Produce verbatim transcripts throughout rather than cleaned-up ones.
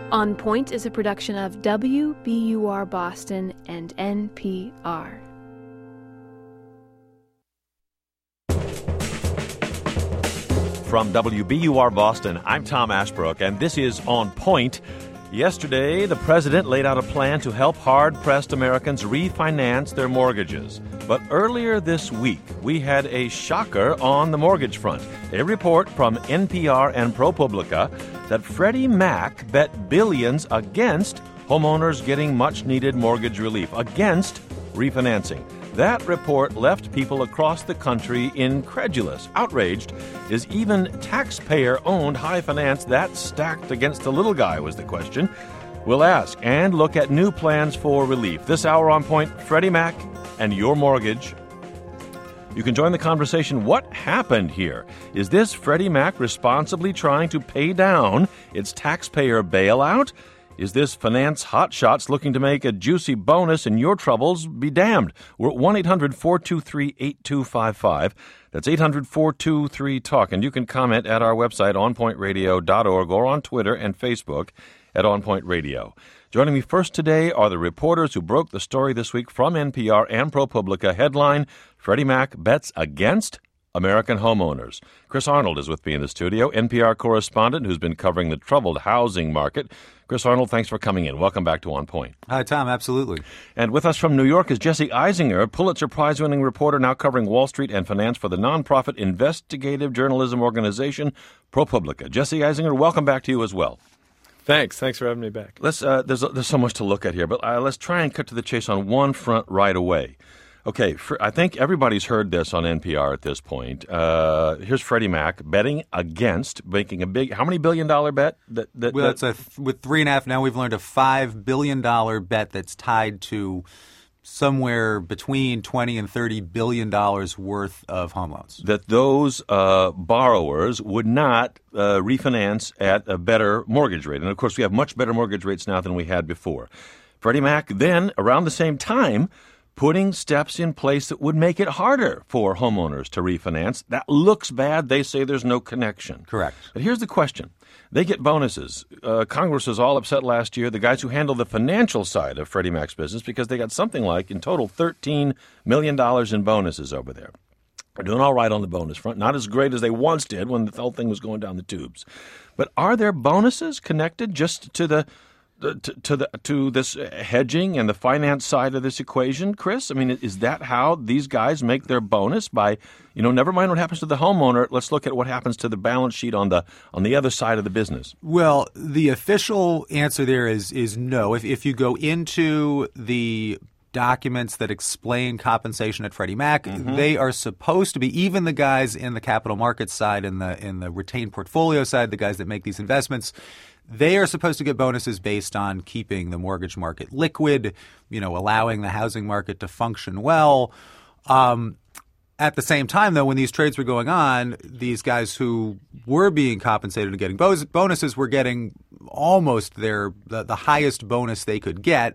On Point is a production of W B U R Boston and N P R. From W B U R Boston, I'm Tom Ashbrook, and this is On Point. Yesterday, the president laid out a plan to help hard-pressed Americans refinance their mortgages. But earlier this week, we had a shocker on the mortgage front. A report from N P R and ProPublica that Freddie Mac bet billions against homeowners getting much-needed mortgage relief, against refinancing. That report left people across the country incredulous, outraged. Is even taxpayer-owned high finance that stacked against the little guy, was the question. We'll ask and look at new plans for relief. This hour on Point, Freddie Mac and your mortgage. You can join the conversation. What happened here? Is this Freddie Mac responsibly trying to pay down its taxpayer bailout? Is this finance hotshots looking to make a juicy bonus and your troubles be damned? We're at one eight hundred four two three eight two five five. That's eight hundred four two three talk. And you can comment at our website, on point radio dot org, or on Twitter and Facebook at On Point Radio. Joining me first today are the reporters who broke the story this week from N P R and ProPublica. Headline, Freddie Mac bets against American homeowners. Chris Arnold is with me in the studio, N P R correspondent who's been covering the troubled housing market. Chris Arnold, thanks for coming in. Welcome back to On Point. Hi, Tom. Absolutely. And with us from New York is Jesse Eisinger, Pulitzer Prize-winning reporter now covering Wall Street and finance for the nonprofit investigative journalism organization ProPublica. Jesse Eisinger, welcome back to you as well. Thanks. Thanks for having me back. Let's. Uh, there's there's so much to look at here, but uh, let's try and cut to the chase on one front right away. Okay, for, I think everybody's heard this on N P R at this point. Uh, here's Freddie Mac betting against making a big, how many billion dollar bet? That, that, well, that, it's a th- with three and a half. Now we've learned a five billion dollar bet that's tied to somewhere between twenty and thirty billion dollars worth of home loans. That those uh, borrowers would not uh, refinance at a better mortgage rate. And of course, we have much better mortgage rates now than we had before. Freddie Mac then, around the same time, putting steps in place that would make it harder for homeowners to refinance. That looks bad. They say there's no connection. Correct. But here's the question. They get bonuses. Uh, Congress was all upset last year, the guys who handle the financial side of Freddie Mac's business, because they got something like, in total, thirteen million dollars in bonuses over there. They're doing all right on the bonus front. Not as great as they once did when the whole thing was going down the tubes. But are there bonuses connected just to the To, to the to this hedging and the finance side of this equation, Chris? I mean, is that how these guys make their bonus? By, you know, never mind what happens to the homeowner, let's look at what happens to the balance sheet on the on the other side of the business. Well, the official answer there is is no. If if you go into the documents that explain compensation at Freddie Mac, mm-hmm. they are supposed to be, even the guys in the capital markets side and the in the retained portfolio side, the guys that make these investments, they are supposed to get bonuses based on keeping the mortgage market liquid, you know, allowing the housing market to function well. Um, at the same time, though, when these trades were going on, these guys who were being compensated and getting bo- bonuses were getting almost their the, the highest bonus they could get,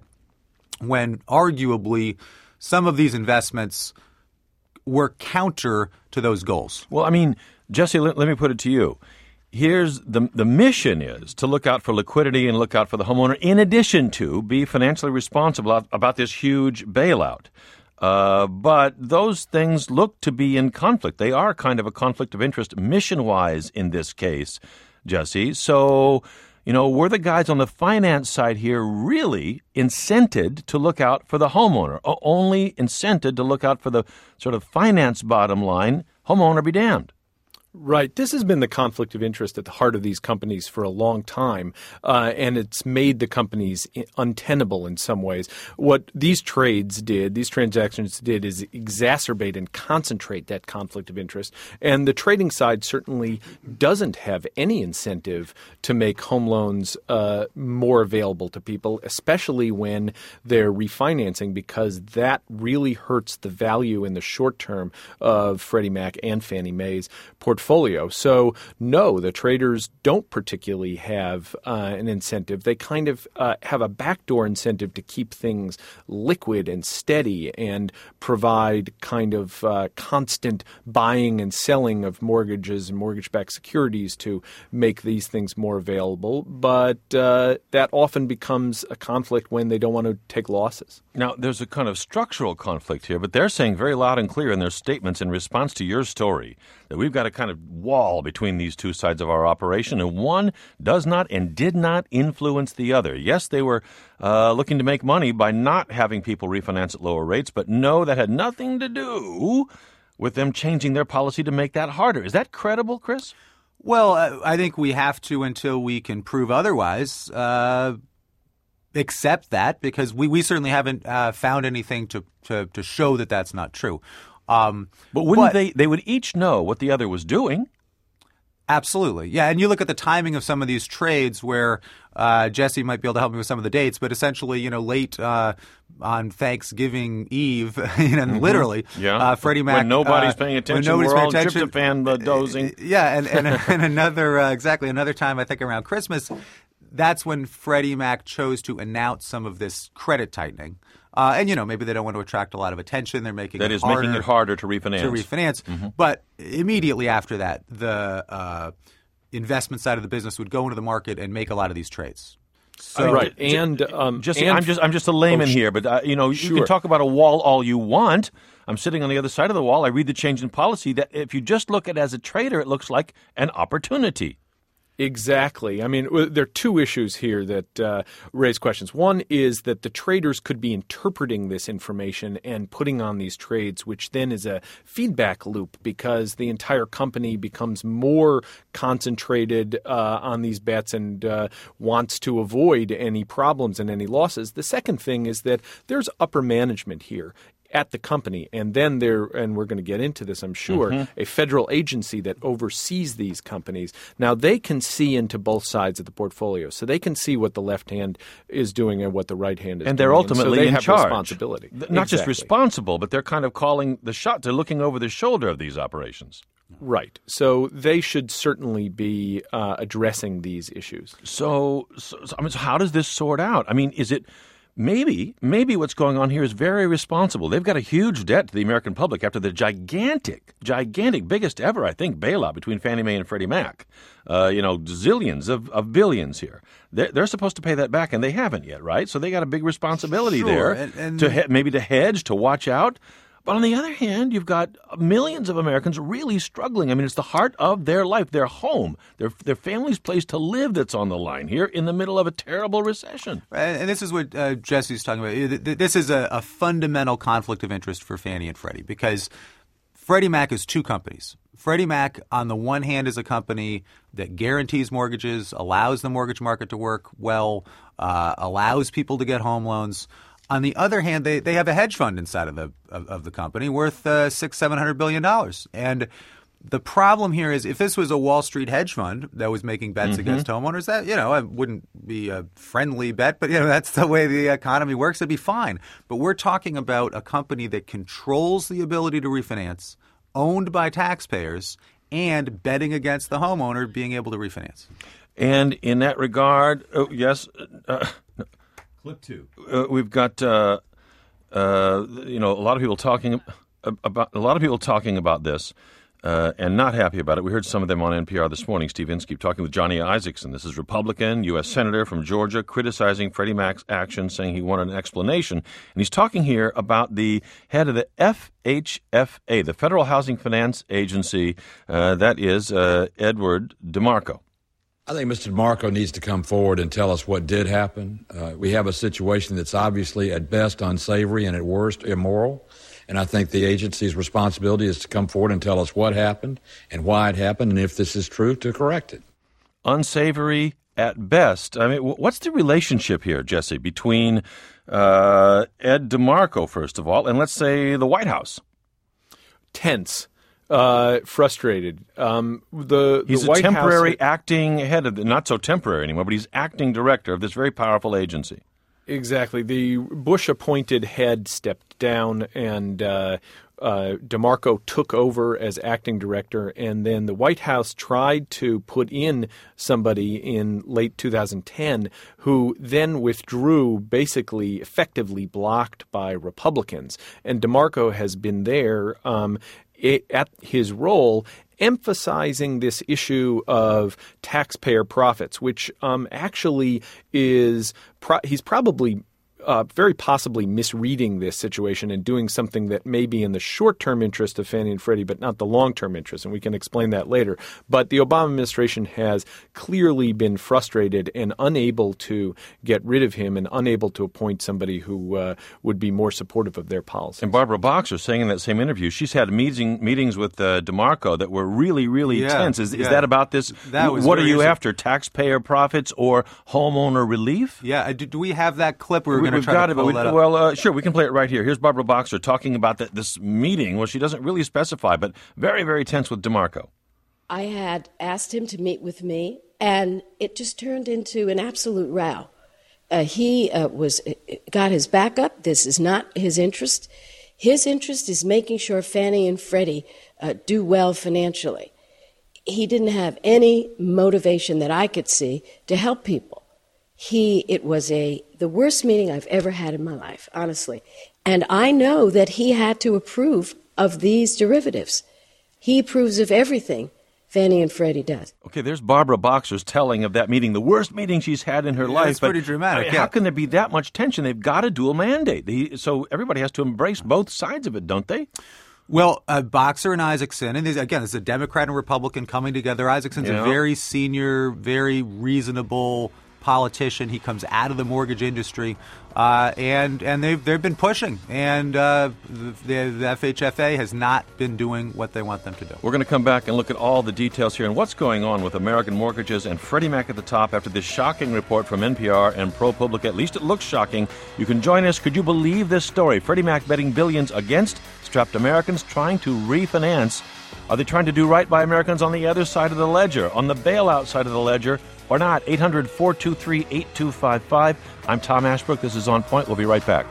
when arguably some of these investments were counter to those goals. Well, I mean, Jesse, let, let me put it to you. Here's the the mission is to look out for liquidity and look out for the homeowner, in addition to be financially responsible about this huge bailout. Uh, but those things look to be in conflict. They are kind of a conflict of interest mission-wise in this case, Jesse. So, you know, were the guys on the finance side here really incented to look out for the homeowner, or only incented to look out for the sort of finance bottom line? Homeowner be damned. Right. This has been the conflict of interest at the heart of these companies for a long time, uh, and it's made the companies untenable in some ways. What these trades did, these transactions did, is exacerbate and concentrate that conflict of interest. And the trading side certainly doesn't have any incentive to make home loans uh, more available to people, especially when they're refinancing, because that really hurts the value in the short term of Freddie Mac and Fannie Mae's portfolio. portfolio. So, no, the traders don't particularly have uh, an incentive. They kind of uh, have a backdoor incentive to keep things liquid and steady and provide kind of uh, constant buying and selling of mortgages and mortgage-backed securities to make these things more available. But uh, that often becomes a conflict when they don't want to take losses. Now, there's a kind of structural conflict here, but they're saying very loud and clear in their statements in response to your story that we've got a kind of wall between these two sides of our operation, and one does not and did not influence the other. Yes, they were uh, looking to make money by not having people refinance at lower rates, but no, that had nothing to do with them changing their policy to make that harder. Is that credible, Chris? Well, I think we have to, until we can prove otherwise, uh, accept that, because we, we certainly haven't uh, found anything to, to, to show that that's not true. Um, but wouldn't but, they, they would each know what the other was doing. Absolutely. Yeah, and you look at the timing of some of these trades where uh, Jesse might be able to help me with some of the dates, but essentially, you know, late uh, on Thanksgiving Eve, you know, mm-hmm. literally, yeah. uh, Freddie Mac. When nobody's uh, paying attention, when nobody's we're paying all attention, tryptophan uh, dozing. Yeah, and, and, and another, uh, exactly, another time, I think around Christmas, that's when Freddie Mac chose to announce some of this credit tightening. Uh, and, you know, maybe they don't want to attract a lot of attention. They're making that it is harder making it harder to refinance. To refinance. Mm-hmm. But immediately after that, the uh, investment side of the business would go into the market and make a lot of these trades. So, right, and um, just and, I'm just I'm just a layman oh, here, but uh, you know sure. you can talk about a wall all you want. I'm sitting on the other side of the wall. I read the change in policy that if you just look at it as a trader, it looks like an opportunity. Exactly. I mean, there are two issues here that uh, raise questions. One is that the traders could be interpreting this information and putting on these trades, which then is a feedback loop because the entire company becomes more concentrated uh, on these bets and uh, wants to avoid any problems and any losses. The second thing is that there's upper management here at the company, and then there, and we're going to get into this, I'm sure, mm-hmm. a federal agency that oversees these companies. Now, they can see into both sides of the portfolio, so they can see what the left hand is doing and what the right hand is and doing. They're ultimately and so they in have charge. Responsibility. Not exactly. just responsible, but they're kind of calling the shot. They're looking over the shoulder of these operations. Right. So they should certainly be uh, addressing these issues. So, so, so, I mean, so how does this sort out? I mean, is it... Maybe, maybe what's going on here is very responsible. They've got a huge debt to the American public after the gigantic, gigantic, biggest ever, I think, bailout between Fannie Mae and Freddie Mac. Uh, you know, zillions of, of billions here. They're, they're supposed to pay that back, and they haven't yet, right? So they got a big responsibility sure. there and, and to he- maybe to hedge, to watch out. But on the other hand, you've got millions of Americans really struggling. I mean, it's the heart of their life, their home, their their family's place to live that's on the line here in the middle of a terrible recession. And this is what uh, Jesse's talking about. This is a, a fundamental conflict of interest for Fannie and Freddie because Freddie Mac is two companies. Freddie Mac, on the one hand, is a company that guarantees mortgages, allows the mortgage market to work well, uh, allows people to get home loans. On the other hand, they, they have a hedge fund inside of the of, of the company worth uh, six seven hundred billion dollars. And the problem here is, if this was a Wall Street hedge fund that was making bets mm-hmm. against homeowners, that you know it wouldn't be a friendly bet, but you know that's the way the economy works. It'd be fine. But we're talking about a company that controls the ability to refinance, owned by taxpayers, and betting against the homeowner being able to refinance. And in that regard, oh, yes. Uh, Clip two. Uh, we've got, uh, uh, you know, a lot of people talking about a lot of people talking about this uh, and not happy about it. We heard some of them on N P R this morning. Steve Inskeep talking with Johnny Isakson. This is Republican, U S Senator from Georgia, criticizing Freddie Mac's action, saying he wanted an explanation. And he's talking here about the head of the F H F A, the Federal Housing Finance Agency. Uh, that is uh, Edward DeMarco. I think Mister DeMarco needs to come forward and tell us what did happen. Uh, we have a situation that's obviously at best unsavory and at worst immoral. And I think the agency's responsibility is to come forward and tell us what happened and why it happened, and if this is true, to correct it. Unsavory at best. I mean, what's the relationship here, Jesse, between uh, Ed DeMarco, first of all, and let's say the White House? Tense. Uh, frustrated. Um, the, the he's White a temporary House, acting head of the, not so temporary anymore, but he's acting director of this very powerful agency. Exactly. The Bush-appointed head stepped down, and uh, uh, DeMarco took over as acting director, and then the White House tried to put in somebody in late two thousand ten who then withdrew, basically effectively blocked by Republicans. And DeMarco has been there um, at his role, emphasizing this issue of taxpayer profits, which um, actually is pro- he's probably Uh, very possibly misreading this situation and doing something that may be in the short-term interest of Fannie and Freddie, but not the long-term interest, and we can explain that later. But the Obama administration has clearly been frustrated and unable to get rid of him and unable to appoint somebody who uh, would be more supportive of their policies. And Barbara Boxer saying in that same interview, she's had meeting, meetings with uh, DeMarco that were really, really yeah, tense. Is, yeah. is that about this? That was what are you interesting. after, taxpayer profits or homeowner relief? Yeah, do, do we have that clip? We were We- going to We've try got to it, pull but we, that up. well, uh, sure, we can play it right here. Here's Barbara Boxer talking about the, this meeting. Well, she doesn't really specify, but very, very tense with DeMarco. I had asked him to meet with me, and it just turned into an absolute row. Uh, he uh, was got his back up. This is not his interest. His interest is making sure Fannie and Freddie uh, do well financially. He didn't have any motivation that I could see to help people. He, it was a the worst meeting I've ever had in my life, honestly. And I know that he had to approve of these derivatives. He approves of everything Fannie and Freddie does. Okay, there's Barbara Boxer's telling of that meeting, the worst meeting she's had in her Yeah, life. it's pretty but, dramatic, I mean, yeah. How can there be that much tension? They've got a dual mandate. They, so everybody has to embrace both sides of it, don't they? Well, uh, Boxer and Isaacson, and this, again, it's a Democrat and Republican coming together. Isaacson's Yeah. a very senior, very reasonable politician. He comes out of the mortgage industry, uh, and and they've they've been pushing, and uh, the, the F H F A has not been doing what they want them to do. We're going to come back and look at all the details here and what's going on with American mortgages and Freddie Mac at the top after this shocking report from N P R and ProPublica. At least it looks shocking. You can join us. Could you believe this story? Freddie Mac betting billions against strapped Americans trying to refinance. Are they trying to do right by Americans on the other side of the ledger, on the bailout side of the ledger, or not? eight hundred, four two three, eight two five five. I'm Tom Ashbrook. This is On Point. We'll be right back.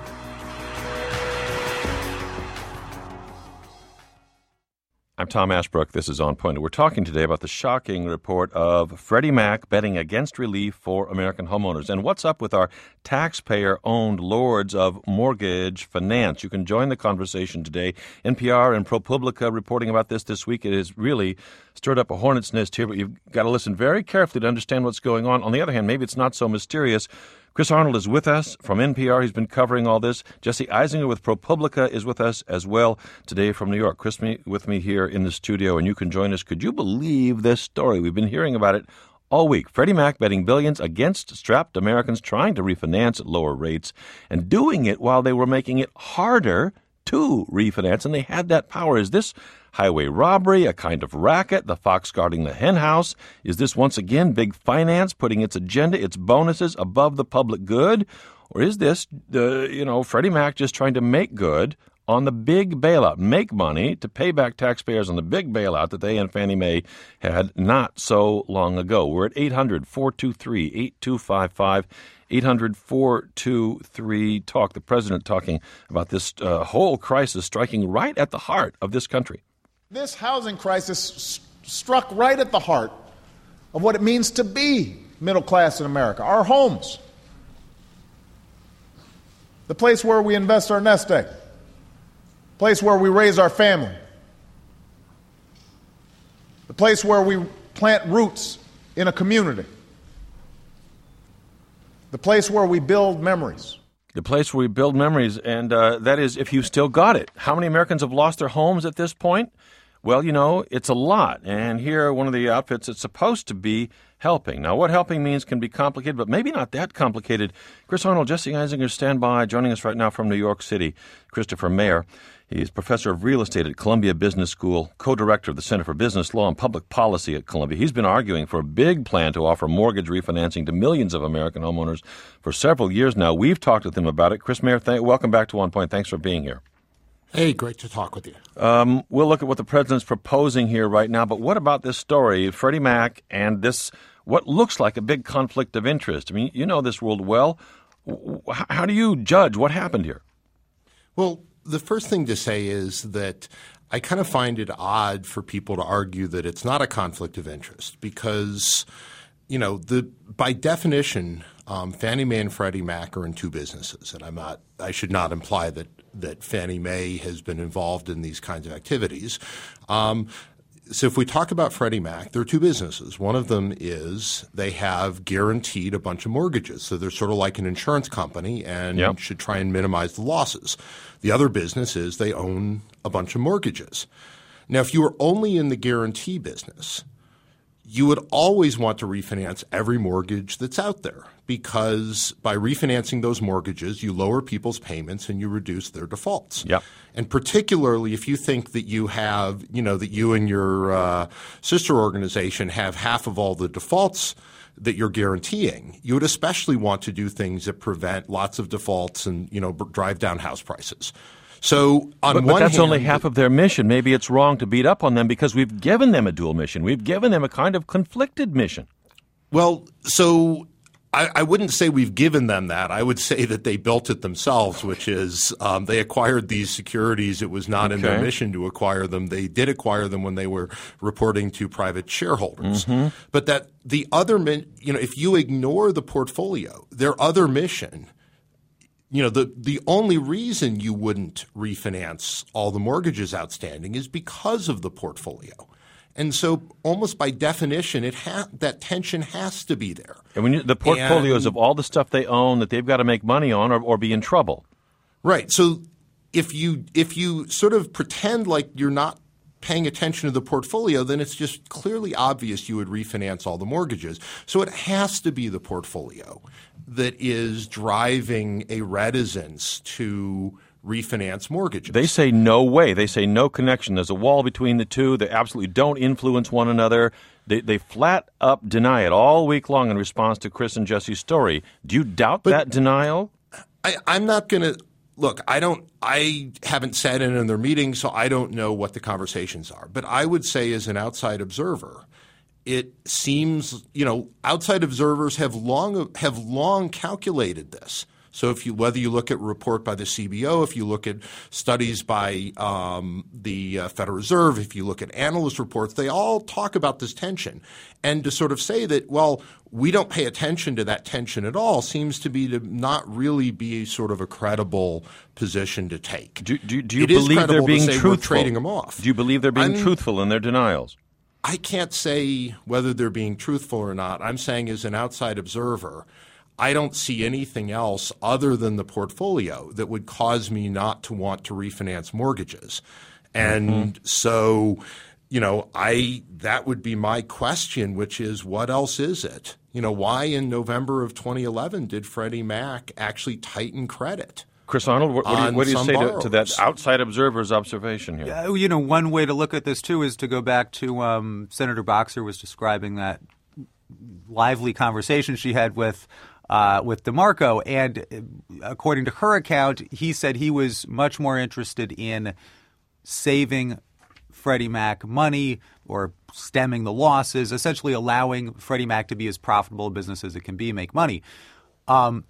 I'm Tom Ashbrook. This is On Point. We're talking today about the shocking report of Freddie Mac betting against relief for American homeowners. And what's up with our taxpayer-owned lords of mortgage finance? You can join the conversation today. N P R and ProPublica reporting about this this week. It has really stirred up a hornet's nest here, but you've got to listen very carefully to understand what's going on. On the other hand, maybe it's not so mysterious. Chris Arnold is with us from N P R. He's been covering all this. Jesse Eisinger with ProPublica is with us as well today from New York. Chris me, with me here in the studio, and you can join us. Could you believe this story? We've been hearing about it all week. Freddie Mac betting billions against strapped Americans trying to refinance at lower rates and doing it while they were making it harder to refinance, and they had that power. Is this highway robbery, a kind of racket, the fox guarding the hen house? Is this once again big finance putting its agenda, its bonuses above the public good? Or is this, uh, you know, Freddie Mac just trying to make good on the big bailout, make money to pay back taxpayers on the big bailout that they and Fannie Mae had not so long ago? We're at eight hundred, four two three, eight two five five. eight hundred, four two three, talk. The president talking about this uh, whole crisis striking right at the heart of this country. This housing crisis st- struck right at the heart of what it means to be middle class in America. Our homes, the place where we invest our nest egg, place where we raise our family, the place where we plant roots in a community, the place where we build memories. The place where we build memories, and uh, that is if you've still got it. How many Americans have lost their homes at this point? Well, you know, it's a lot. And here, one of the outfits that's supposed to be helping. Now, what helping means can be complicated, but maybe not that complicated. Chris Arnold, Jesse Eisinger, stand by. Joining us right now from New York City, Christopher Mayer. He's professor of real estate at Columbia Business School, co-director of the Center for Business Law and Public Policy at Columbia. He's been arguing for a big plan to offer mortgage refinancing to millions of American homeowners for several years now. We've talked with him about it. Chris Mayer, th- welcome back to One Point. Thanks for being here. Hey, great to talk with you. Um, we'll look at what the president's proposing here right now, but what about this story, Freddie Mac, and this, what looks like a big conflict of interest? I mean, you know this world well. How do you judge what happened here? Well, the first thing to say is that I kind of find it odd for people to argue that it's not a conflict of interest because, you know, the by definition, um, Fannie Mae and Freddie Mac are in two businesses, and I'm not. I should not imply that that Fannie Mae has been involved in these kinds of activities. Um, So if we talk about Freddie Mac, there are two businesses. One of them is they have guaranteed a bunch of mortgages. So they're sort of like an insurance company and yep. should try and minimize the losses. The other business is they own a bunch of mortgages. Now, if you were only in the guarantee business, you would always want to refinance every mortgage that's out there because by refinancing those mortgages, you lower people's payments and you reduce their defaults. Yep. And particularly if you think that you have, you know, that you and your uh, sister organization have half of all the defaults that you're guaranteeing, you would especially want to do things that prevent lots of defaults and, you know, drive down house prices. So on but, one but that's hand, only half of their mission. Maybe it's wrong to beat up on them because we've given them a dual mission. We've given them a kind of conflicted mission. Well, so I, I wouldn't say we've given them that. I would say that they built it themselves, which is um, they acquired these securities. It was not okay. in their mission to acquire them. They did acquire them when they were reporting to private shareholders. Mm-hmm. But that the other, you know, if you ignore the portfolio, their other mission – you know, the, the only reason you wouldn't refinance all the mortgages outstanding is because of the portfolio. And so almost by definition, it ha- that tension has to be there. And when you, the portfolios and, of all the stuff they own that they've got to make money on or, or be in trouble. Right. So if you if you sort of pretend like you're not paying attention to the portfolio, then it's just clearly obvious you would refinance all the mortgages. So it has to be the portfolio that is driving a reticence to refinance mortgages. They say no way. They say no connection. There's a wall between the two. They absolutely don't influence one another. They, they flat up deny it all week long in response to Chris and Jesse's story. Do you doubt but that denial? I, I'm not going to – look, I don't – I haven't sat in on their meetings, so I don't know what the conversations are. But I would say as an outside observer – it seems, you know, outside observers have long have long calculated this. So if you whether you look at a report by the C B O, if you look at studies by um, the uh, Federal Reserve, if you look at analyst reports, they all talk about this tension. And to sort of say that, well, we don't pay attention to that tension at all seems to be to not really be sort of a credible position to take. Do, do, do you it believe they're being truthful? We're trading them off. Do you believe they're being I'm, truthful in their denials? I can't say whether they're being truthful or not. I'm saying as an outside observer, I don't see anything else other than the portfolio that would cause me not to want to refinance mortgages. And mm-hmm. so, you know, I that would be my question, which is what else is it? You know, why in November of twenty eleven did Freddie Mac actually tighten credit? Chris Arnold, what, what do you, what do you say to, to that outside observer's observation here? Uh, you know, one way to look at this, too, is to go back to um, Senator Boxer was describing that lively conversation she had with uh, with DeMarco. And according to her account, he said he was much more interested in saving Freddie Mac money or stemming the losses, essentially allowing Freddie Mac to be as profitable a business as it can be, make money. Um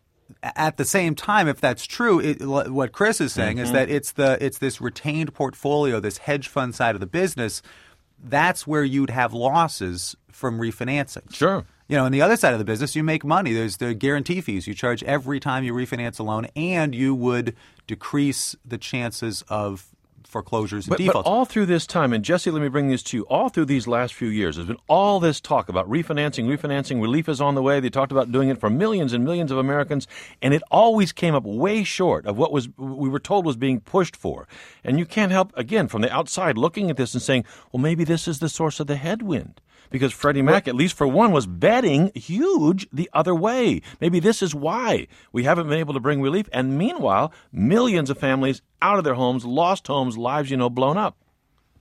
At the same time, if that's true, it, what Chris is saying mm-hmm. is that it's the it's this retained portfolio, this hedge fund side of the business. That's where you'd have losses from refinancing. Sure. You know, on the other side of the business, you make money. There's the guarantee fees you charge every time you refinance a loan, and you would decrease the chances of foreclosures and but, defaults. But all through this time, and Jesse, let me bring this to you, all through these last few years, there's been all this talk about refinancing, refinancing, relief is on the way. They talked about doing it for millions and millions of Americans, and it always came up way short of what was we were told was being pushed for. And you can't help, again, from the outside looking at this and saying, well, maybe this is the source of the headwind. Because Freddie Mac, at least for one, was betting huge the other way. Maybe this is why we haven't been able to bring relief. And meanwhile, millions of families out of their homes, lost homes, lives, you know, blown up.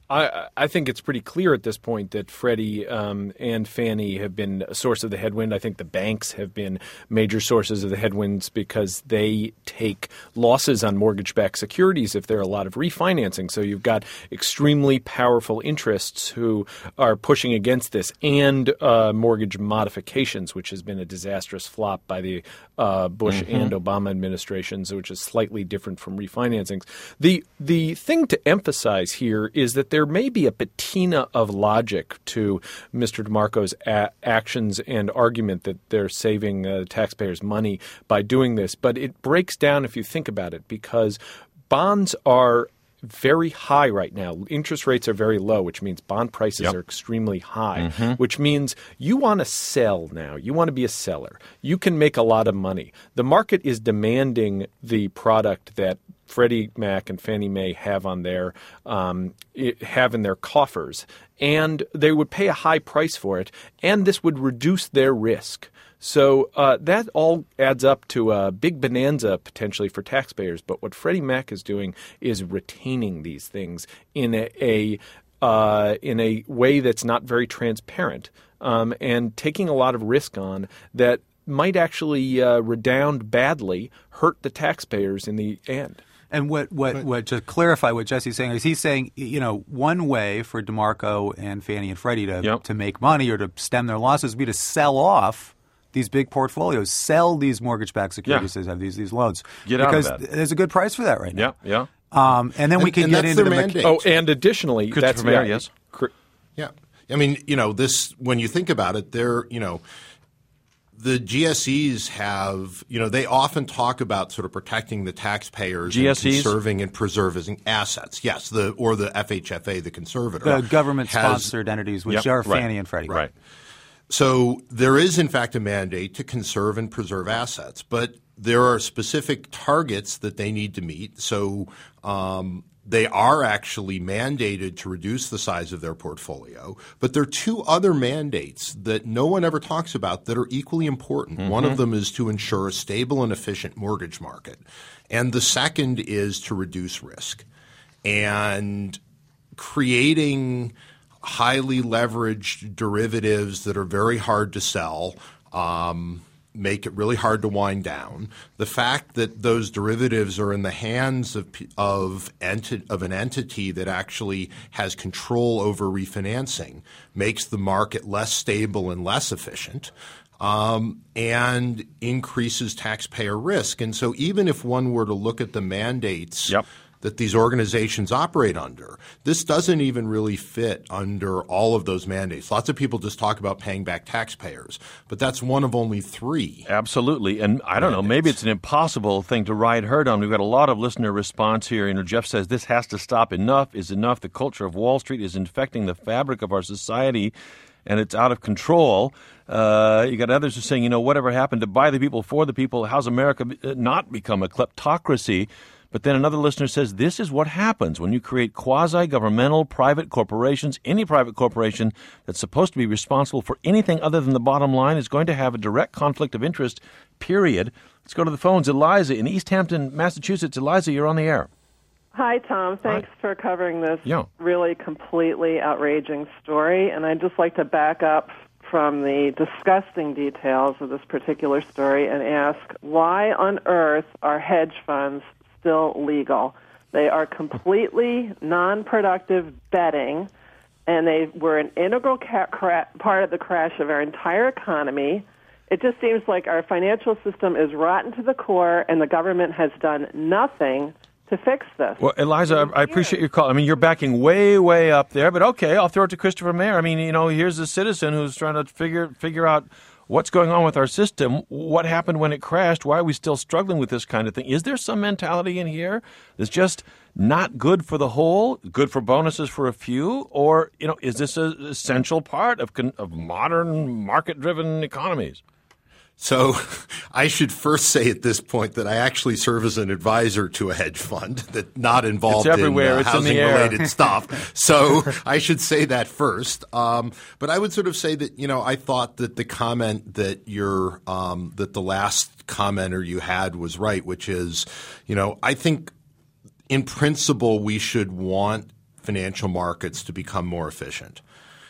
I, I think it's pretty clear at this point that Freddie um, and Fannie have been a source of the headwind. I think the banks have been major sources of the headwinds because they take losses on mortgage-backed securities if there are a lot of refinancing. So you've got extremely powerful interests who are pushing against this, and uh, mortgage modifications, which has been a disastrous flop by the uh, Bush mm-hmm. and Obama administrations, which is slightly different from refinancings. The, the thing to emphasize here is that there There may be a patina of logic to Mister DeMarco's a- actions and argument that they're saving uh, taxpayers' money by doing this, but it breaks down if you think about it, because bonds are very high right now. Interest rates are very low, which means bond prices yep. are extremely high, mm-hmm. which means you want to sell now. You want to be a seller. You can make a lot of money. The market is demanding the product that Freddie Mac and Fannie Mae have on their um, have in their coffers, and they would pay a high price for it, and this would reduce their risk. So uh, that all adds up to a big bonanza potentially for taxpayers. But what Freddie Mac is doing is retaining these things in a, a uh, in a way that's not very transparent, um, and taking a lot of risk on that might actually uh, redound badly, hurt the taxpayers in the end. And what, what, what to clarify what Jesse's saying is he's saying, you know, one way for DeMarco and Fannie and Freddie to yep. to make money or to stem their losses would be to sell off these big portfolios, sell these mortgage-backed securities yeah. that have these these loans. Get because out of that. There's a good price for that right now. Yeah, yeah. Um, and then and, we can and get that's into their the mandate. Oh, and additionally, that's Mayor, yeah, yes. Yeah. I mean, you know, this when you think about it, they're, you know, the G S Es have, you know, they often talk about sort of protecting the taxpayers G S Es? and conserving and preserving assets. Yes, the or the F H F A, the conservator. The government-sponsored entities, which yep, are right, Fannie and Freddie. Right. So there is, in fact, a mandate to conserve and preserve assets, but there are specific targets that they need to meet. So um, they are actually mandated to reduce the size of their portfolio. But there are two other mandates that no one ever talks about that are equally important. Mm-hmm. One of them is to ensure a stable and efficient mortgage market. And the second is to reduce risk. And creating highly leveraged derivatives that are very hard to sell um, make it really hard to wind down. The fact that those derivatives are in the hands of of, enti- of an entity that actually has control over refinancing makes the market less stable and less efficient, um, and increases taxpayer risk. And so even if one were to look at the mandates yep. that these organizations operate under, this doesn't even really fit under all of those mandates. Lots of people just talk about paying back taxpayers, but that's one of only three. Absolutely. And I don't mandates. know, maybe it's an impossible thing to ride herd on. We've got a lot of listener response here. You know, Jeff says this has to stop. Enough is enough. The culture of Wall Street is infecting the fabric of our society, and it's out of control. Uh, you got others who are saying, you know, whatever happened to by the people, for the people, how's America not become a kleptocracy? But then another listener says this is what happens when you create quasi-governmental private corporations. Any private corporation that's supposed to be responsible for anything other than the bottom line is going to have a direct conflict of interest, period. Let's go to the phones. Eliza in East Hampton, Massachusetts. Eliza, you're on the air. Hi, Tom. Thanks Hi. for covering this yeah. really completely outraging story. And I'd just like to back up from the disgusting details of this particular story and ask, why on earth are hedge funds still legal? They are completely non-productive betting, and they were an integral ca- cra- part of the crash of our entire economy. It just seems like our financial system is rotten to the core, and the government has done nothing to fix this. Well, Eliza, I, I appreciate your call. I mean, you're backing way, way up there, but okay, I'll throw it to Christopher Mayer. I mean, you know, here's a citizen who's trying to figure figure out what's going on with our system, what happened when it crashed, why are we still struggling with this kind of thing? Is there some mentality in here that's just not good for the whole, good for bonuses for a few, or, you know, is this an essential part of, of modern market-driven economies? So I should first say at this point that I actually serve as an advisor to a hedge fund that's not involved in uh, housing-related stuff. So I should say that first. Um, but I would sort of say that, you know, I thought that the comment that your um, that the last commenter you had was right, which is, you know, I think in principle we should want financial markets to become more efficient.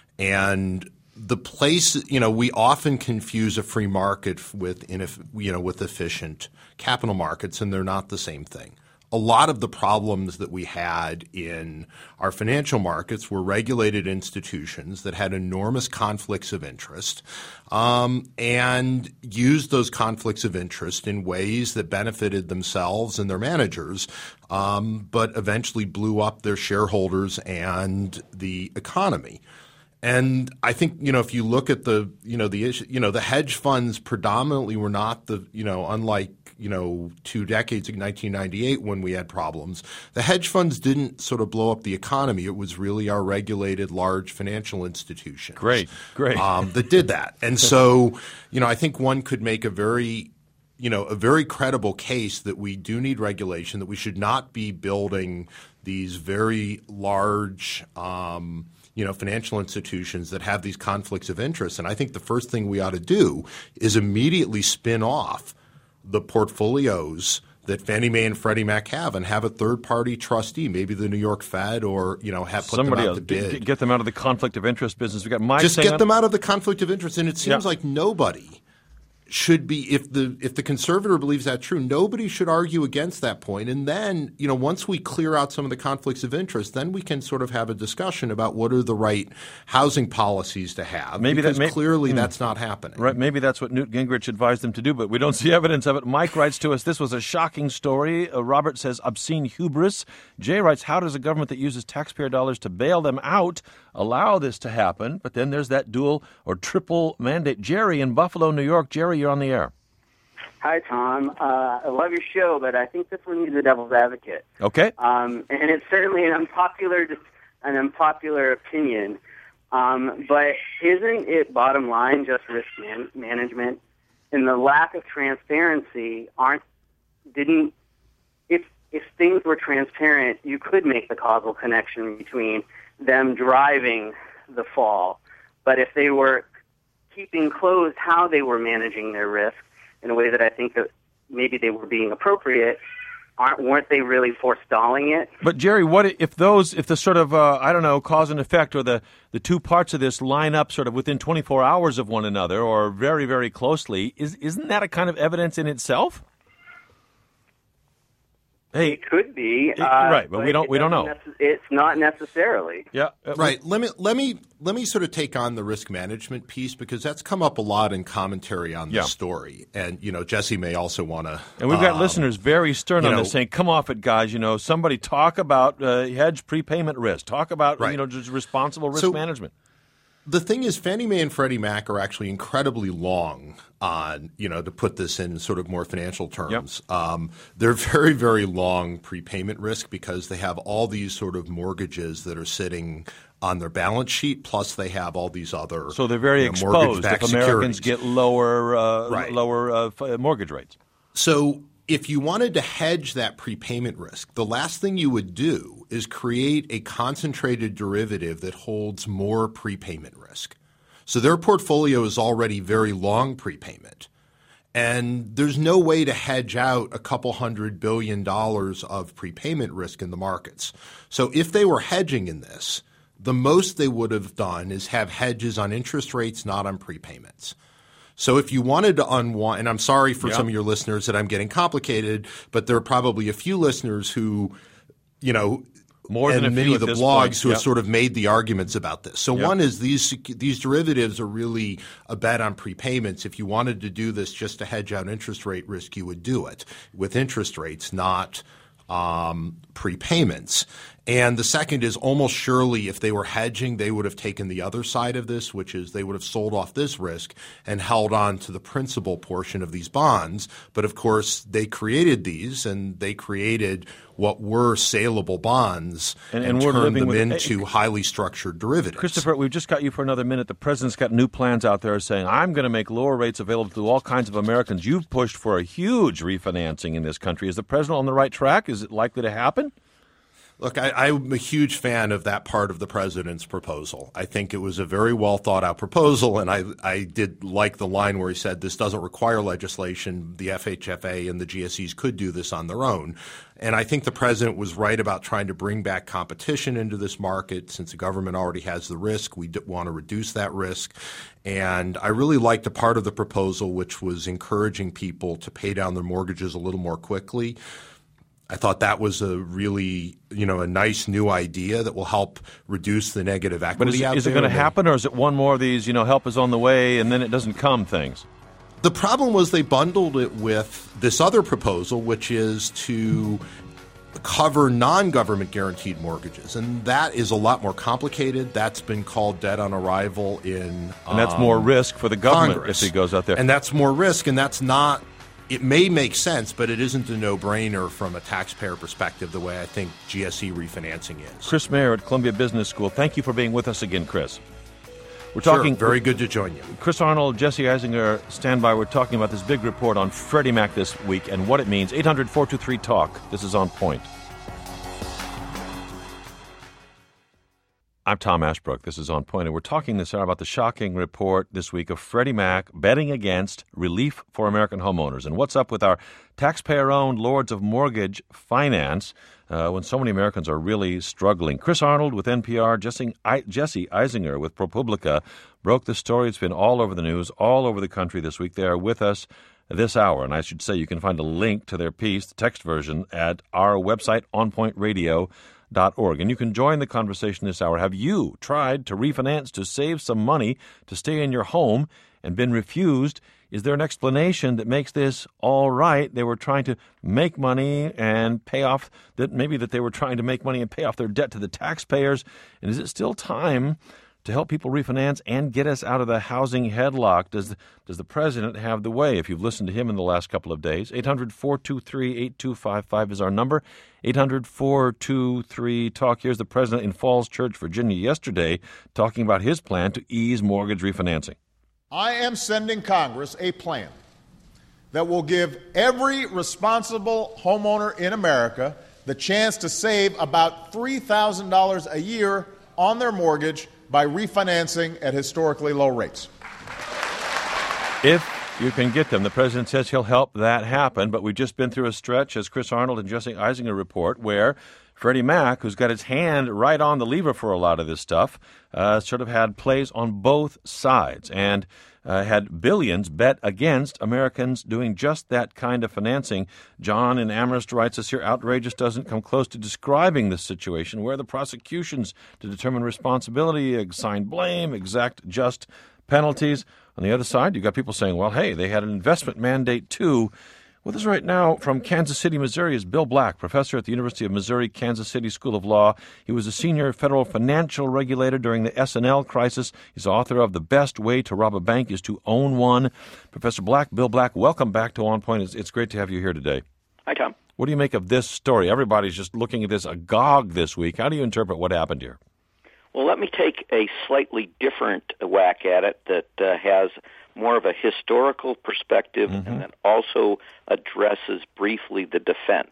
And the place, you know, we often confuse a free market with, you know, with efficient capital markets, and they're not the same thing. A lot of the problems that we had in our financial markets were regulated institutions that had enormous conflicts of interest um, and used those conflicts of interest in ways that benefited themselves and their managers, um, but eventually blew up their shareholders and the economy. And I think, you know, if you look at the, you know, the issue, you know, the hedge funds predominantly were not the, you know, unlike, you know, two decades in nineteen ninety-eight when we had problems, the hedge funds didn't sort of blow up the economy. It was really our regulated large financial institutions. Great, great. Um, that did that. And so, you know, I think one could make a very you know, a very credible case that we do need regulation, that we should not be building these very large um, you know, financial institutions that have these conflicts of interest. And I think the first thing we ought to do is immediately spin off the portfolios that Fannie Mae and Freddie Mac have and have a third-party trustee, maybe the New York Fed, or, you know, have put Somebody them out else. to bid. Get, get them out of the conflict of interest business. We got Mike Just saying get them out of the conflict of interest. And it seems yeah. like nobody should be, if the if the conservator believes that true, nobody should argue against that point. And then, you know, once we clear out some of the conflicts of interest, then we can sort of have a discussion about what are the right housing policies to have. Maybe because that may, clearly hmm. that's not happening. Right. Maybe that's what Newt Gingrich advised them to do, but we don't see evidence of it. Mike writes to us, this was a shocking story. Uh, Robert says, obscene hubris. Jay writes, how does a government that uses taxpayer dollars to bail them out allow this to happen? But then there's that dual or triple mandate. Jerry in Buffalo, New York. Jerry, you're on the air. Hi, Tom. Uh, I love your show, but I think this one needs a devil's advocate. Okay. Um, and it's certainly an unpopular, an unpopular opinion. Um, but isn't it bottom line just risk man- management? And the lack of transparency aren't didn't if if things were transparent, you could make the causal connection between them driving the fall. But if they were keeping closed how they were managing their risk in a way that I think that maybe they were being appropriate, aren't weren't they really forestalling it? But Jerry, what if those, if the sort of, uh, I don't know, cause and effect, or the, the two parts of this line up sort of within twenty-four hours of one another, or very, very closely, is isn't that a kind of evidence in itself? Hey, it could be, it, uh, right? But, but we don't, we don't know. Nece- it's not necessarily. Yeah, uh, right. Let me let me let me sort of take on the risk management piece because that's come up a lot in commentary on this yeah. story, and you know, Jesse may also want to. And we've got um, listeners very stern on know, this, saying, "Come off it, guys! You know, somebody talk about uh, hedge prepayment risk. Talk about right. you know just responsible risk so, management." The thing is, Fannie Mae and Freddie Mac are actually incredibly long on, you know, to put this in sort of more financial terms. Yep. Um, they're very, very long prepayment risk because they have all these sort of mortgages that are sitting on their balance sheet, plus they have all these other so they're very you know, exposed if Americans securities. get lower uh, right. lower uh, mortgage rates. So if you wanted to hedge that prepayment risk, the last thing you would do is create a concentrated derivative that holds more prepayment risk. So their portfolio is already very long prepayment. And there's no way to hedge out a couple hundred billion dollars of prepayment risk in the markets. So if they were hedging in this, the most they would have done is have hedges on interest rates, not on prepayments. So if you wanted to unwind, and I'm sorry for yeah. some of your listeners that I'm getting complicated, but there are probably a few listeners who, you know, more and than a many few of the at this blogs point. who yep. have sort of made the arguments about this. So yep. one is these these derivatives are really a bet on prepayments. If you wanted to do this just to hedge out interest rate risk, you would do it with interest rates, not um, prepayments. And the second is almost surely if they were hedging, they would have taken the other side of this, which is they would have sold off this risk and held on to the principal portion of these bonds. But of course, they created these and they created what were saleable bonds and, and, and we're turned living them with, into hey, highly structured derivatives. Christopher, we've just got you for another minute. The president's got new plans out there saying, I'm going to make lower rates available to all kinds of Americans. You've pushed for a huge refinancing in this country. Is the president on the right track? Is it likely to happen? Look, I, I'm a huge fan of that part of the president's proposal. I think it was a very well thought out proposal, and I, I did like the line where he said this doesn't require legislation. The F H F A and the G S Es could do this on their own. And I think the president was right about trying to bring back competition into this market. Since the government already has the risk, we want to reduce that risk. And I really liked a part of the proposal which was encouraging people to pay down their mortgages a little more quickly. I thought that was a really, you know, a nice new idea that will help reduce the negative equity but is, out is there. Is it going to happen, or is it one more of these, you know, help is on the way and then it doesn't come things? The problem was they bundled it with this other proposal, which is to cover non-government guaranteed mortgages. And that is a lot more complicated. That's been called debt on arrival in And that's um, more risk for the government Congress. if he goes out there. And that's more risk, and that's not – it may make sense, but it isn't a no-brainer from a taxpayer perspective the way I think G S E refinancing is. Chris Mayer at Columbia Business School. Thank you for being with us again, Chris. We're Sure, talking very good to join you. Chris Arnold, Jesse Eisinger, stand by. We're talking about this big report on Freddie Mac this week and what it means. eight hundred, four two three, talk. This is On Point. I'm Tom Ashbrook. This is On Point, and we're talking this hour about the shocking report this week of Freddie Mac betting against relief for American homeowners. And what's up with our taxpayer-owned lords of mortgage finance uh, when so many Americans are really struggling? Chris Arnold with N P R, Jesse, I, Jesse Eisinger with ProPublica broke the story. It's been all over the news, all over the country this week. They are with us this hour, and I should say you can find a link to their piece, the text version, at our website, on point radio dot org. And you can join the conversation this hour. Have you tried to refinance to save some money to stay in your home and been refused? Is there an explanation that makes this all right? They were trying to make money and pay off that maybe that they were trying to make money and pay off their debt to the taxpayers. And is it still time to help people refinance and get us out of the housing headlock? Does the, does the president have the way? If you've listened to him in the last couple of days, eight hundred, four two three, eight two five five is our number. eight hundred, four two three, talk. Here's the president in Falls Church, Virginia, yesterday talking about his plan to ease mortgage refinancing. I am sending Congress a plan that will give every responsible homeowner in America the chance to save about three thousand dollars a year on their mortgage by refinancing at historically low rates. If you can get them, the president says he'll help that happen, but we've just been through a stretch, as Chris Arnold and Jesse Eisinger report, where Freddie Mac, who's got his hand right on the lever for a lot of this stuff, uh, sort of had plays on both sides and uh, had billions bet against Americans doing just that kind of financing. John in Amherst writes us here, outrageous doesn't come close to describing this situation where the prosecutions to determine responsibility, assign blame, exact just penalties. On the other side, you've got people saying, well, hey, they had an investment mandate too. With us right now from Kansas City, Missouri, is Bill Black, professor at the University of Missouri Kansas City School of Law. He was a senior federal financial regulator during the S N L crisis. He's author of The Best Way to Rob a Bank is to Own One. Professor Black, Bill Black, welcome back to On Point. It's, it's great to have you here today. Hi, Tom. What do you make of this story? Everybody's just looking at this agog this week. How do you interpret what happened here? Well, let me take a slightly different whack at it that uh, has more of a historical perspective mm-hmm. and then also addresses briefly the defense.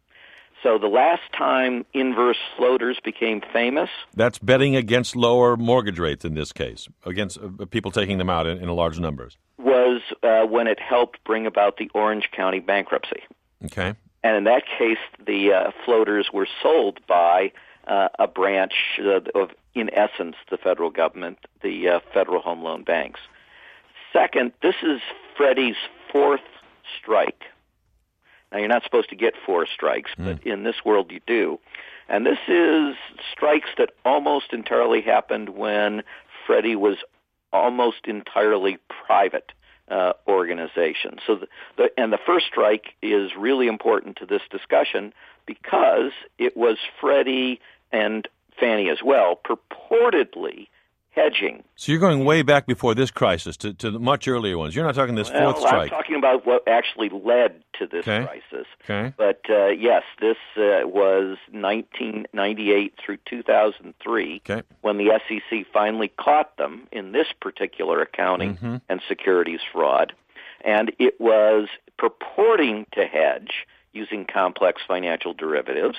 So the last time inverse floaters became famous... That's betting against lower mortgage rates in this case, against uh, people taking them out in, in large numbers. ...was uh, when it helped bring about the Orange County bankruptcy. Okay. And in that case, the uh, floaters were sold by uh, a branch uh, of, in essence, the federal government, the uh, Federal Home Loan Banks. Second, this is Freddie's fourth strike. Now, you're not supposed to get four strikes, but mm. in this world you do. And this is strikes that almost entirely happened when Freddie was almost entirely private uh, organization. So, the, the, and the first strike is really important to this discussion because it was Freddie and Fannie as well purportedly hedging. So you're going way back before this crisis to, to the much earlier ones. You're not talking this well, fourth strike. I'm talking about what actually led to this okay. crisis. Okay. But uh, yes, this uh, was nineteen ninety-eight through two thousand three okay. when the S E C finally caught them in this particular accounting mm-hmm. and securities fraud. And it was purporting to hedge using complex financial derivatives.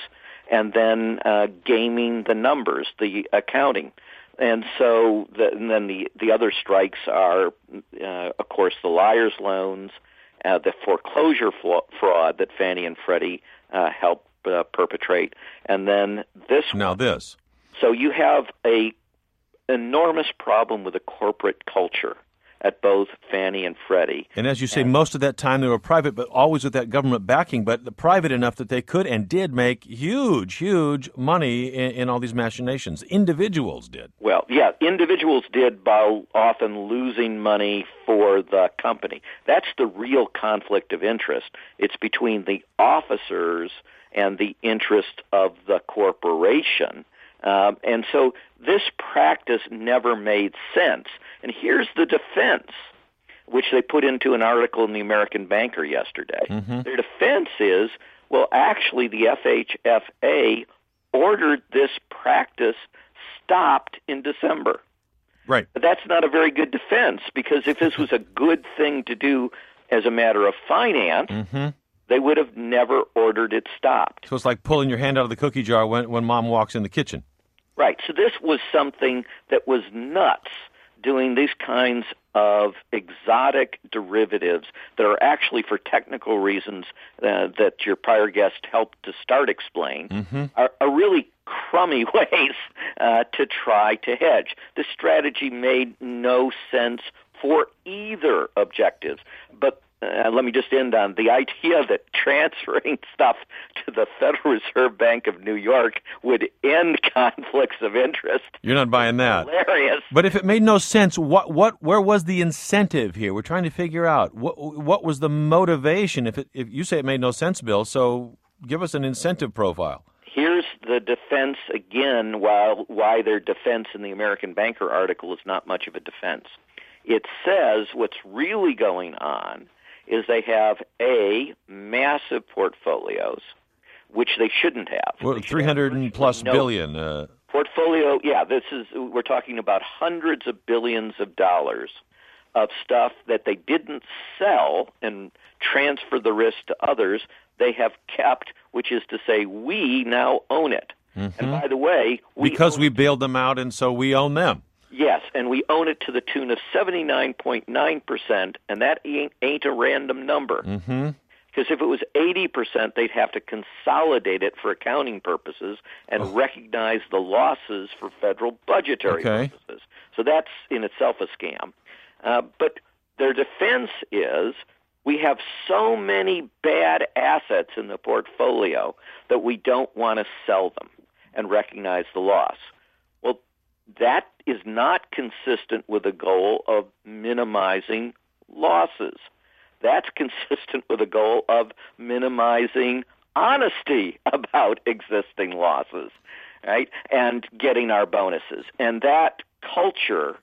and then uh, gaming the numbers, the accounting. And so the, and then the, the other strikes are, uh, of course, the liar's loans, uh, the foreclosure fraud that Fannie and Freddie uh, helped uh, perpetrate, and then this Now one. this. So you have a enormous problem with the corporate culture at both Fannie and Freddie. And as you say, most of that time they were private, but always with that government backing, but the private enough that they could and did make huge, huge money in, in all these machinations. Individuals did. Well, yeah, individuals did by often losing money for the company. That's the real conflict of interest. It's between the officers and the interest of the corporation. Um, and so this practice never made sense. And here's the defense, which they put into an article in the American Banker yesterday. Mm-hmm. Their defense is, well, actually, the F H F A ordered this practice stopped in December. Right. But that's not a very good defense, because if this was a good thing to do as a matter of finance, mm-hmm. they would have never ordered it stopped. So it's like pulling your hand out of the cookie jar when, when mom walks in the kitchen. Right. So this was something that was nuts, doing these kinds of exotic derivatives that are actually, for technical reasons uh, that your prior guest helped to start explain, mm-hmm. are, are really crummy ways uh, to try to hedge. This strategy made no sense for either objectives. But Uh, let me just end on the idea that transferring stuff to the Federal Reserve Bank of New York would end conflicts of interest. You're not buying that. Hilarious. But if it made no sense, what, what, where was the incentive here? We're trying to figure out what, what was the motivation. If it, if you say it made no sense, Bill, so give us an incentive profile. Here's the defense again. While why their defense in the American Banker article is not much of a defense. It says what's really going on is they have, A, massive portfolios, which they shouldn't have. Well, three hundred and plus no billion. Uh... Portfolio, yeah, this is, we're talking about hundreds of billions of dollars of stuff that they didn't sell and transfer the risk to others. They have kept, which is to say, we now own it. Mm-hmm. And by the way, we because we it. bailed them out, and so we own them. Yes, and we own it to the tune of seventy-nine point nine percent, and that ain't, ain't a random number. Mm-hmm. Because if it was eighty percent, they'd have to consolidate it for accounting purposes and oh. recognize the losses for federal budgetary okay. purposes. So that's in itself a scam. Uh, but their defense is, we have so many bad assets in the portfolio that we don't want to sell them and recognize the loss. Well, that is not consistent with the goal of minimizing losses. That's consistent with the goal of minimizing honesty about existing losses, right, and getting our bonuses. And that culture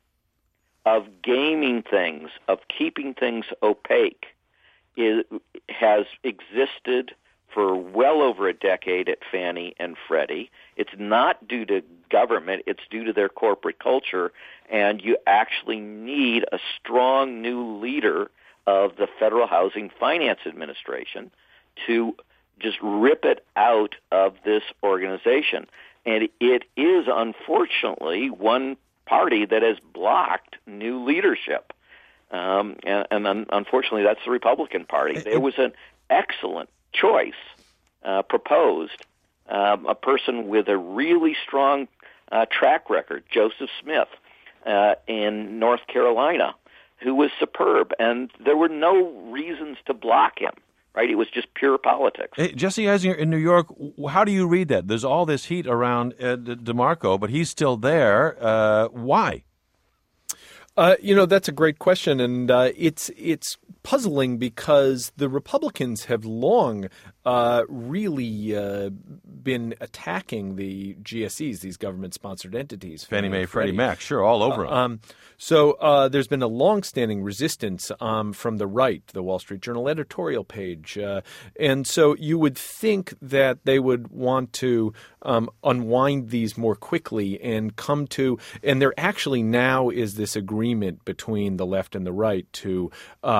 of gaming things, of keeping things opaque, is, has existed for well over a decade at Fannie and Freddie. It's not due to government, it's due to their corporate culture, and you actually need a strong new leader of the Federal Housing Finance Administration to just rip it out of this organization. And it is, unfortunately, one party that has blocked new leadership. Um, and, and unfortunately, that's the Republican Party. There was an excellent choice uh, proposed, um, a person with a really strong uh, track record, Joseph Smith, uh, in North Carolina, who was superb, and there were no reasons to block him, right? It was just pure politics. Hey, Jesse Eisinger in New York, how do you read that? There's all this heat around Ed DeMarco, but he's still there. Uh, why? Uh, you know, that's a great question, and uh, it's it's puzzling because the Republicans have long uh, really uh, been attacking the G S Es, these government-sponsored entities. Fannie Mae, Freddie Mac, sure, all over them. Uh, um, so uh, there's been a long-standing resistance um, from the right, the Wall Street Journal editorial page. Uh, and so you would think that they would want to um, unwind these more quickly and come to – and there actually now is this agreement between the left and the right to uh,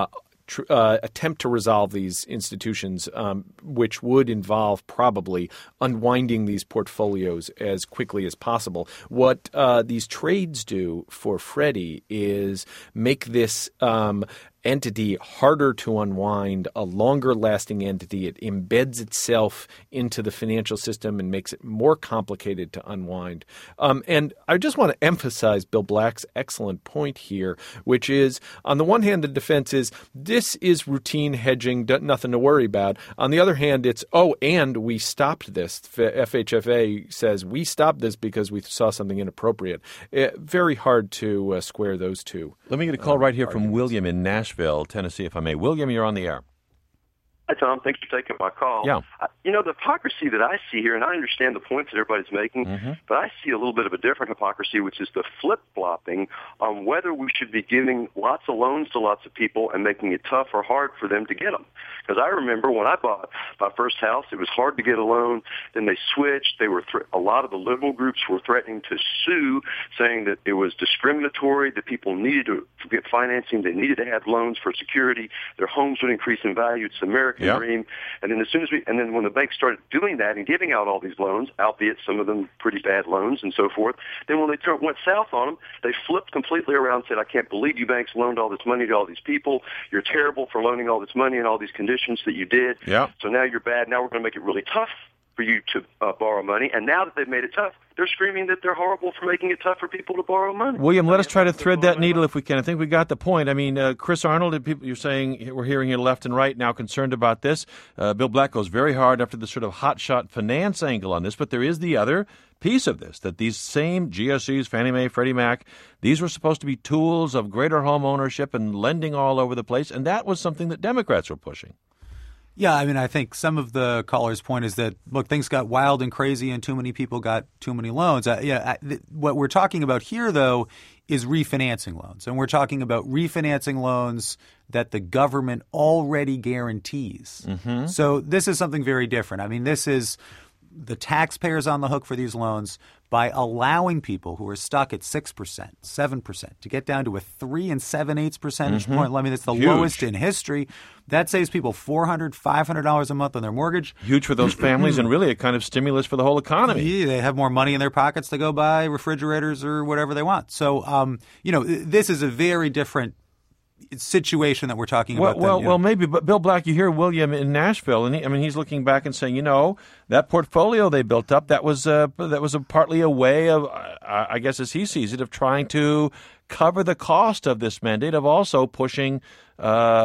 tr- uh, attempt to resolve these institutions, um, which would involve probably unwinding these portfolios as quickly as possible. What uh, these trades do for Freddie is make this um, entity harder to unwind, a longer-lasting entity. It embeds itself into the financial system and makes it more complicated to unwind. Um, and I just want to emphasize Bill Black's excellent point here, which is, on the one hand, the defense is this is routine hedging, nothing to worry about. On the other hand, it's, oh, and we stopped this. F H F A says we stopped this because we saw something inappropriate. Uh, very hard to uh, square those two. Let me get a call right here from William in Nashville, Tennessee, if I may. William, you're on the air. Hi, Tom. Thanks for taking my call. Yeah. Uh, you know, the hypocrisy that I see here, and I understand the points that everybody's making, mm-hmm. but I see a little bit of a different hypocrisy, which is the flip-flopping on whether we should be giving lots of loans to lots of people and making it tough or hard for them to get them. Because I remember when I bought my first house, it was hard to get a loan. Then they switched. They were th- a lot of the liberal groups were threatening to sue, saying that it was discriminatory, that people needed to get financing. They needed to have loans for security. Their homes would increase in value. It's the American yep. dream. And then as soon as we, and then when the banks started doing that and giving out all these loans, albeit some of them pretty bad loans and so forth, then when they turned, went south on them, they flipped completely around and said, I can't believe you banks loaned all this money to all these people. You're terrible for loaning all this money and all these conditions that you did. Yep. So now you're bad. Now we're going to make it really tough for you to uh, borrow money. And now that they've made it tough, they're screaming that they're horrible for making it tough for people to borrow money. William, let us try to thread that needle if we can. I think we got the point. I mean, uh, Chris Arnold, people, you're saying we're hearing you left and right now concerned about this. Uh, Bill Black goes very hard after the sort of hotshot finance angle on this, but there is the other piece of this, that these same G S Es, Fannie Mae, Freddie Mac, these were supposed to be tools of greater home ownership and lending all over the place, and that was something that Democrats were pushing. Yeah, I mean, I think some of the callers' point is that, look, things got wild and crazy and too many people got too many loans. Uh, yeah, I, th- what we're talking about here, though, is refinancing loans. And we're talking about refinancing loans that the government already guarantees. Mm-hmm. So this is something very different. I mean, this is the taxpayers on the hook for these loans by allowing people who are stuck at six percent, seven percent to get down to a three and seven-eighths percentage mm-hmm. point. I mean, it's the Huge. lowest in history. That saves people four hundred dollars, five hundred dollars a month on their mortgage. Huge for those families and really a kind of stimulus for the whole economy. Yeah, they have more money in their pockets to go buy refrigerators or whatever they want. So, um, you know, this is a very different situation that we're talking well, about. Well, than, well, know. maybe, but Bill Black, you hear William in Nashville, and he, I mean, he's looking back and saying, you know, that portfolio they built up, that was uh, that was a, partly a way of, uh, I guess as he sees it, of trying to cover the cost of this mandate, of also pushing, uh,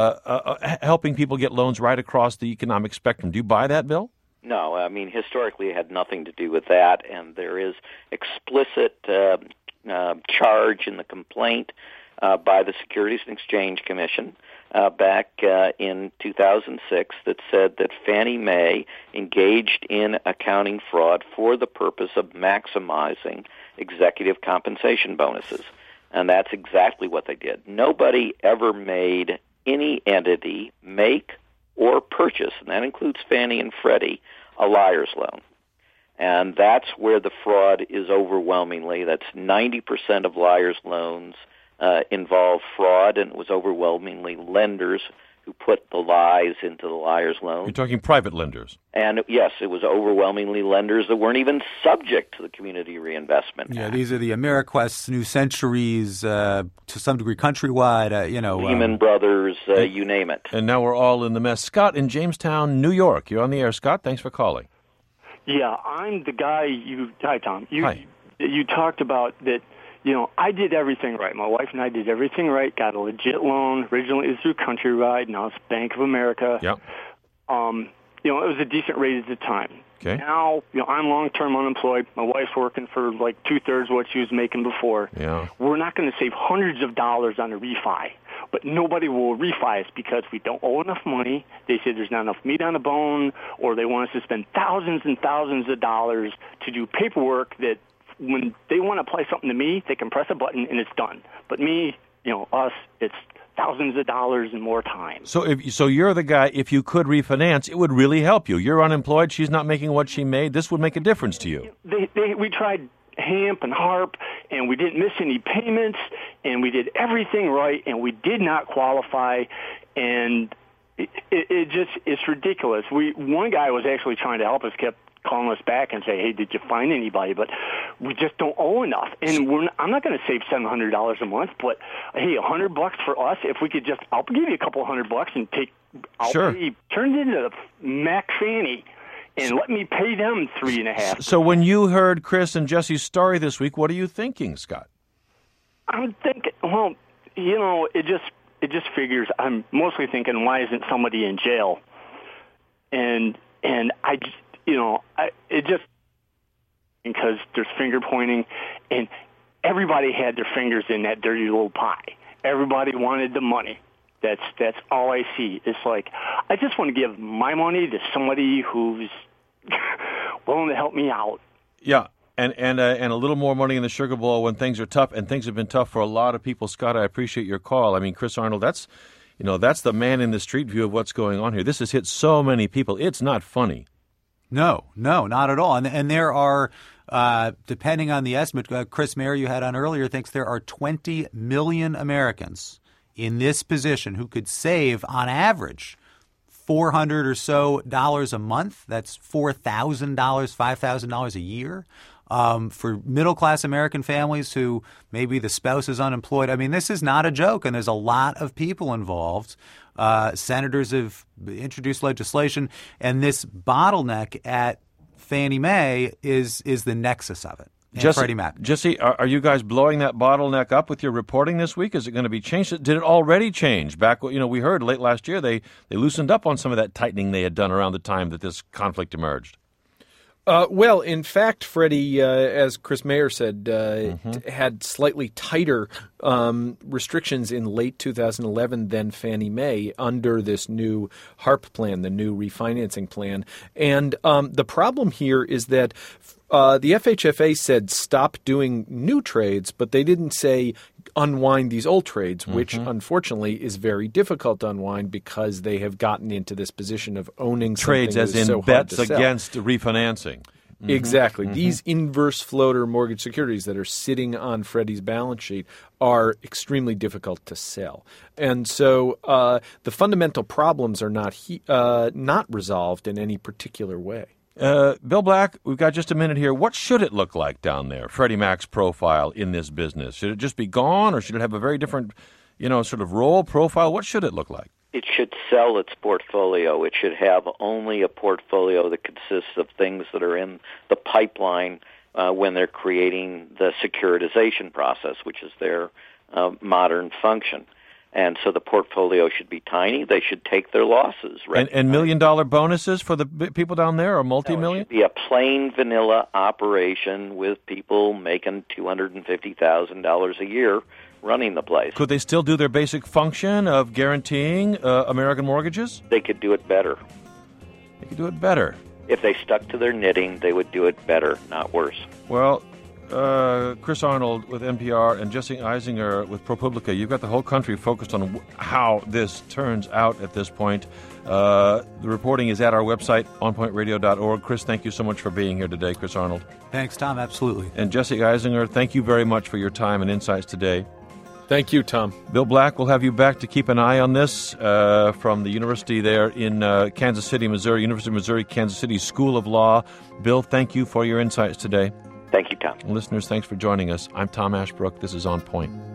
uh, helping people get loans right across the economic spectrum. Do you buy that, Bill? No, I mean, historically it had nothing to do with that, and there is explicit uh, uh, charge in the complaint Uh, by the Securities and Exchange Commission uh, back uh, in two thousand six that said that Fannie Mae engaged in accounting fraud for the purpose of maximizing executive compensation bonuses. And that's exactly what they did. Nobody ever made any entity make or purchase, and that includes Fannie and Freddie, a liar's loan. And that's where the fraud is overwhelmingly. That's ninety percent of liar's loans Uh, involved fraud, and it was overwhelmingly lenders who put the lies into the liar's loan. You're talking private lenders. And yes, it was overwhelmingly lenders that weren't even subject to the Community Reinvestment Yeah, Act. these are the AmeriQuests, New Centuries, uh, to some degree Countrywide, uh, you know. Lehman um, Brothers, uh, you name it. And now we're all in the mess. Scott in Jamestown, New York. You're on the air, Scott. Thanks for calling. Yeah, I'm the guy you... Hi, Tom. You, Hi. You talked about that. You know, I did everything right. My wife and I did everything right. Got a legit loan. Originally, it was through Countrywide. Now it's Bank of America. Yep. Um, you know, it was a decent rate at the time. Okay. Now, you know, I'm long-term unemployed. My wife's working for like two-thirds what she was making before. Yeah. We're not going to save hundreds of dollars on a refi. But nobody will refi us because we don't owe enough money. They say there's not enough meat on the bone, or they want us to spend thousands and thousands of dollars to do paperwork that when they want to apply something to me, they can press a button and it's done. But me, you know, us, it's thousands of dollars and more time. So if so you're the guy, if you could refinance, it would really help you. You're unemployed, she's not making what she made. This would make a difference to you. They, they, we tried HAMP and HARP, and we didn't miss any payments, and we did everything right, and we did not qualify. and it, it, it just it's ridiculous. We one guy was actually trying to help us, kept calling us back and say, hey, did you find anybody? But we just don't owe enough. And we're not, I'm not going to save seven hundred dollars a month, but, hey, one hundred bucks for us, if we could just, I'll give you a couple hundred bucks and take, I'll sure. pay, turn it into the Mac Fannie and let me pay them three and a half. So when you heard Chris and Jesse's story this week, what are you thinking, Scott? I'm thinking, well, you know, it just, it just figures, I'm mostly thinking, why isn't somebody in jail? And, and I just, You know, I, it just because there's finger pointing, and everybody had their fingers in that dirty little pie. Everybody wanted the money. That's that's all I see. It's like I just want to give my money to somebody who's willing to help me out. Yeah, and and uh, and a little more money in the sugar bowl when things are tough, and things have been tough for a lot of people. Scott, I appreciate your call. I mean, Chris Arnold, that's you know that's the man in the street view of what's going on here. This has hit so many people. It's not funny. No, no, not at all. And and there are, uh, depending on the estimate, uh, Chris Mayer you had on earlier thinks there are twenty million Americans in this position who could save, on average, four hundred or so dollars a month. That's four thousand dollars, five thousand dollars a year. Um, for middle-class American families who maybe the spouse is unemployed. I mean, this is not a joke, and there's a lot of people involved. Uh, senators have introduced legislation, and this bottleneck at Fannie Mae is is the nexus of it. And Jesse, Freddie Mac. Jesse, are, are you guys blowing that bottleneck up with your reporting this week? Is it going to be changed? Did it already change? Back, you know, we heard late last year they, they loosened up on some of that tightening they had done around the time that this conflict emerged. Uh, well, in fact, Freddie, uh, as Chris Mayer said, uh, Mm-hmm. t- had slightly tighter um, restrictions in late two thousand eleven than Fannie Mae under this new HARP plan, the new refinancing plan. And um, the problem here is that uh, the F H F A said stop doing new trades, but they didn't say unwind these old trades, which Mm-hmm. unfortunately is very difficult to unwind because they have gotten into this position of owning Trades something as that is in so hard bets to sell. against refinancing. Mm-hmm. Exactly. Mm-hmm. These inverse floater mortgage securities that are sitting on Freddie's balance sheet are extremely difficult to sell. And so uh, the fundamental problems are not he- uh, not resolved in any particular way. Uh, Bill Black, we've got just a minute here. What should it look like down there, Freddie Mac's profile in this business? Should it just be gone, or should it have a very different, you know, sort of role profile? What should it look like? It should sell its portfolio. It should have only a portfolio that consists of things that are in the pipeline uh, when they're creating the securitization process, which is their uh, modern function. And so the portfolio should be tiny. They should take their losses. And, and million-dollar bonuses for the b- people down there, or multi-million? No, it should be a plain vanilla operation with people making two hundred fifty thousand dollars a year running the place. Could they still do their basic function of guaranteeing uh, American mortgages? They could do it better. They could do it better. If they stuck to their knitting, they would do it better, not worse. Well, uh, Chris Arnold with N P R and Jesse Eisinger with ProPublica, you've got the whole country focused on w- how this turns out at this point. Uh, the reporting is at our website, on point radio dot org. Chris, thank you so much for being here today, Chris Arnold. Thanks, Tom. Absolutely. And Jesse Eisinger, thank you very much for your time and insights today. Thank you, Tom. Bill Black, we'll have you back to keep an eye on this uh, from the university there in uh, Kansas City, Missouri, University of Missouri, Kansas City School of Law. Bill, thank you for your insights today. Thank you, Tom. Listeners, thanks for joining us. I'm Tom Ashbrook. This is On Point.